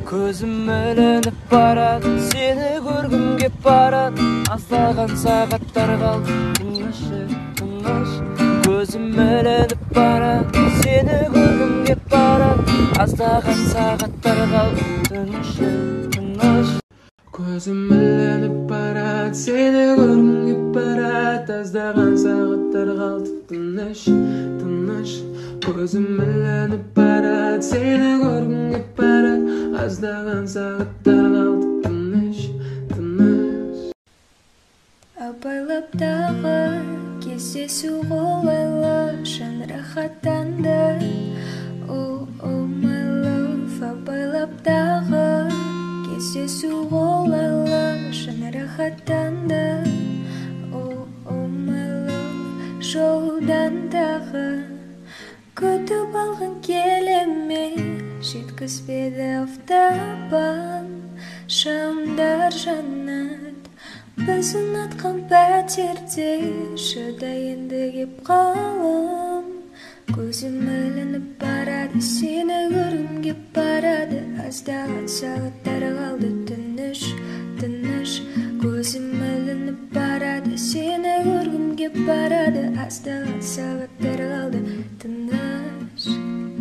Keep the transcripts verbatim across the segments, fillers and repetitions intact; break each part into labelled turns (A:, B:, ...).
A: Көзім ілініп барады, сені көргім кеп барады. Аздаған сағаттар қалды, тыныш, тыныш. Көзім ілініп барады, сені көргім кеп барады. Аздаған сағаттар қалды, тыныш, тыныш. Көзім ілініп барады, сені көргім кеп барады. Аздаған сағаттар қалды, тыныш, тыныш. Көзім ілініп барады, сені көргім кеп барады. Аздаған сағаттар қалды, тыныш, тыныш.
B: Абайлап дағы кездесу қолайлы, жан рахаттанды. Oh, oh my love. Абайлап дағы кездесу қолайлы, жан рахаттанды. Oh, oh my love. Жолдан дағы күтіп алғын келеме, жеткізбеді автабан. Шамдар жанат, біз ұнатқан пәтерде, шыдайынды кеп қалым. Көзім ілініп барады, сені көргім кеп барады. Аздаған сағаттар қалды, тыныш, тыныш. Көзім ілініп барады, сені көргім кеп барады. Аздаған сағаттар қалды, тыныш.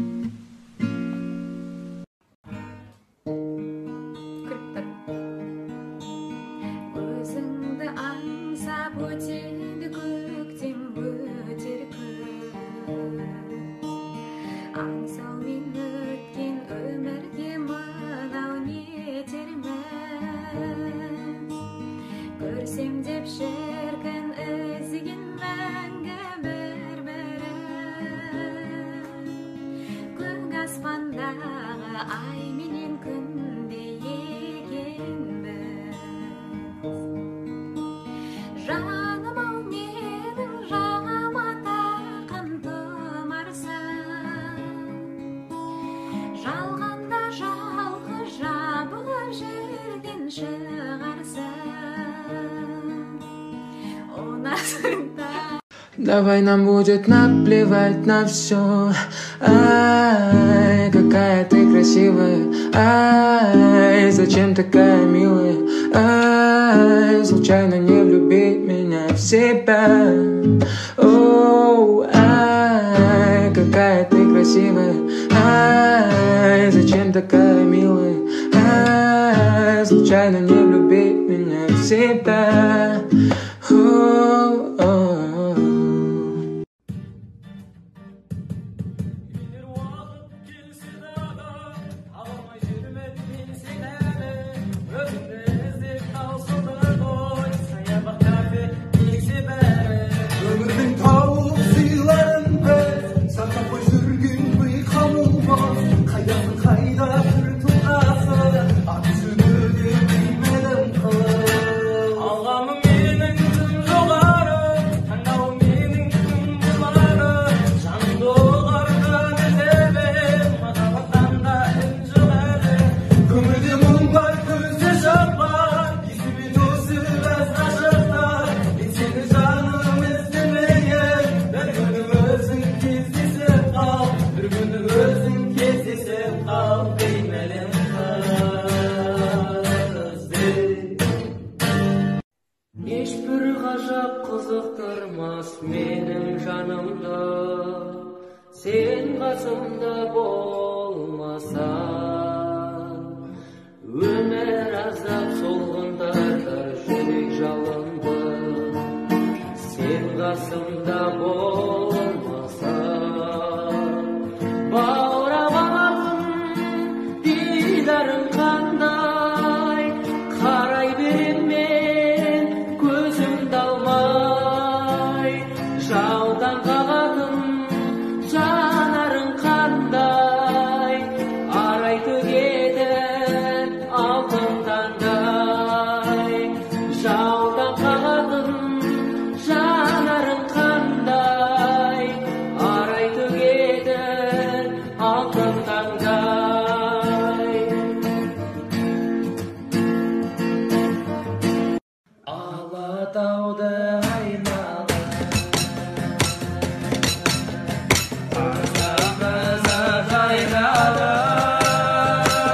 B: Өзіңді аңсап өтеді көктем өтер күз. Аңсаумен өткен өмірге мынау нетерміз. Көрсем деп шіркін ізген мәңгі бір-бірін. Көк аспандағы ай менен күндей екенбіз. Жаным-ау менің жағама таққан тұмарсың. Жалғанда жалғыз жабылып жүрген шығарсың.
A: Давай нам будет наплевать на все. Ай, какая ты красивая. Ай, зачем такая милая. Ай, случайно не влюбить меня в себя. Оу, ай, какая ты красивая. Ай, зачем такая милая. Ай, случайно не влюбить меня в себя. Оу, оу. Ешбір ғажап қызықтырмас менің жанымды, сен қасымда болмасаң. Өмір азап солғындар жүрек жалынды, сен қасымда болмасаң. Баурап алармын дидарың қандай, қарай берем мен көзімді алмай. Жаудан қағатын жанарың қандай, арай төгетін алтын таңдай. Жаудан қағатын жанарың қандай, арай төгетін алтын таңдай. Алатауды айналып аңсамыз айналып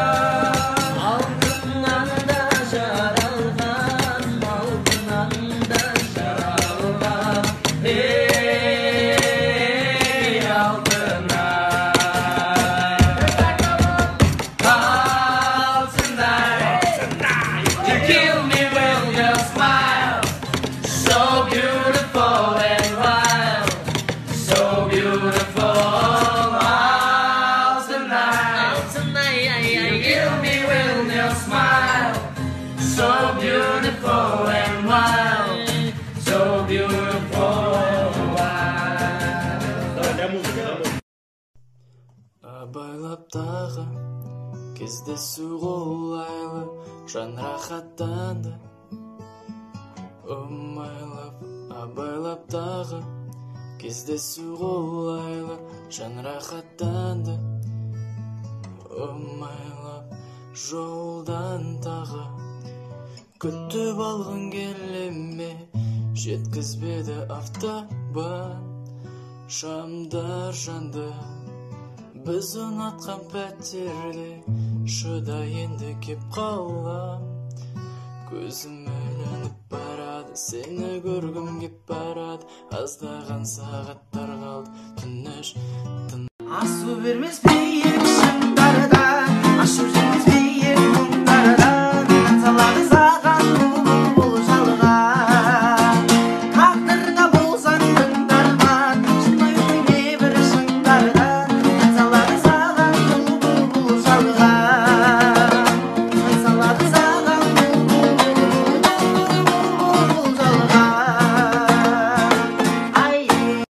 C: тағы кездесу қолайлы жан рахаттанды. Омайлап, абайлап тағы кездесу қолайлы жан рахаттанды. Омайлап жолдан тағы күтіп алғың келеме, жеткізбеді автобан. Шамдар жанды біз ұнатқан пәтерде, шыда енді кеп қалам. Көзім ілініп барады, сені көргім кеп барады. Аздаған сағаттар қалды, түнеш тын.
A: Асу бермес бейім шыңдардан, ашу жеңіз бейім мұңдардан. Салады саған бұл жалға, тағдырда болсаң тыңдарман. Шынайдың небір шыңдардан, салады саған бұл жалға. Салады саған бұл жалға. Ай.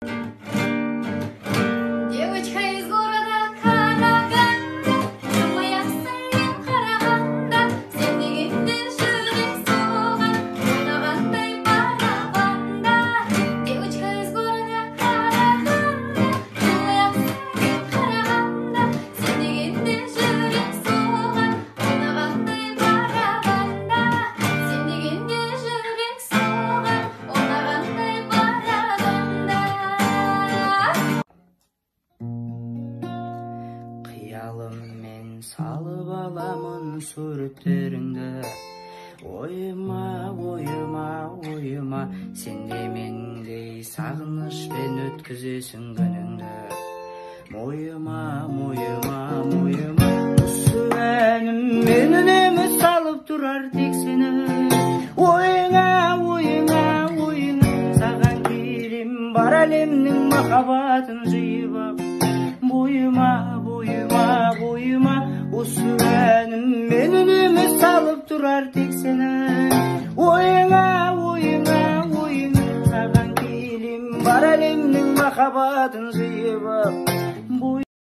B: Девочка из города Караганда, моя сырым Караганда, сен дегенде жүрек соған, ойнағандай барабанда. Девочка из города Караганда, моя сырым Караганда, сен дегенде жүрек соған, ойнағандай барабанда. Сен дегенде жүрек соған, ойнағандай барабанда.
A: Қиялыммен салып аламын суреттеріңді, ойыма, ойыма, ойыма. Сен де мендей сағынышпен өткізесің күніңді. Мойыма, мойыма, мойыма. Осы әнім мен үнемі салып тұрар тек сені. Ойыңа, ойыңа, ойыңа. Саған келем бар әлемнің махаббатын жиып ап. Бойыма, бойыма, бойыма. Осы әнім мен үнемі салып тұрар тек сені. Ойыңа, ойыңа, ойыңа. Саған келем бар әлемнің махаббатын жиып ап.